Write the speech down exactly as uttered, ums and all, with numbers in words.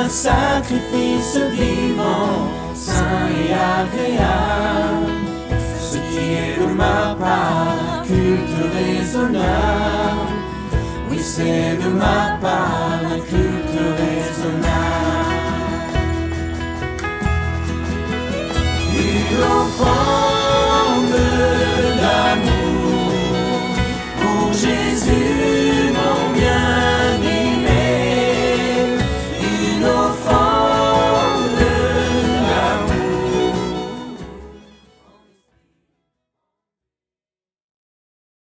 un sacrifice vivant, saint et agréable. Ce qui est de ma part, culte raisonnable. Oui, c'est de ma part.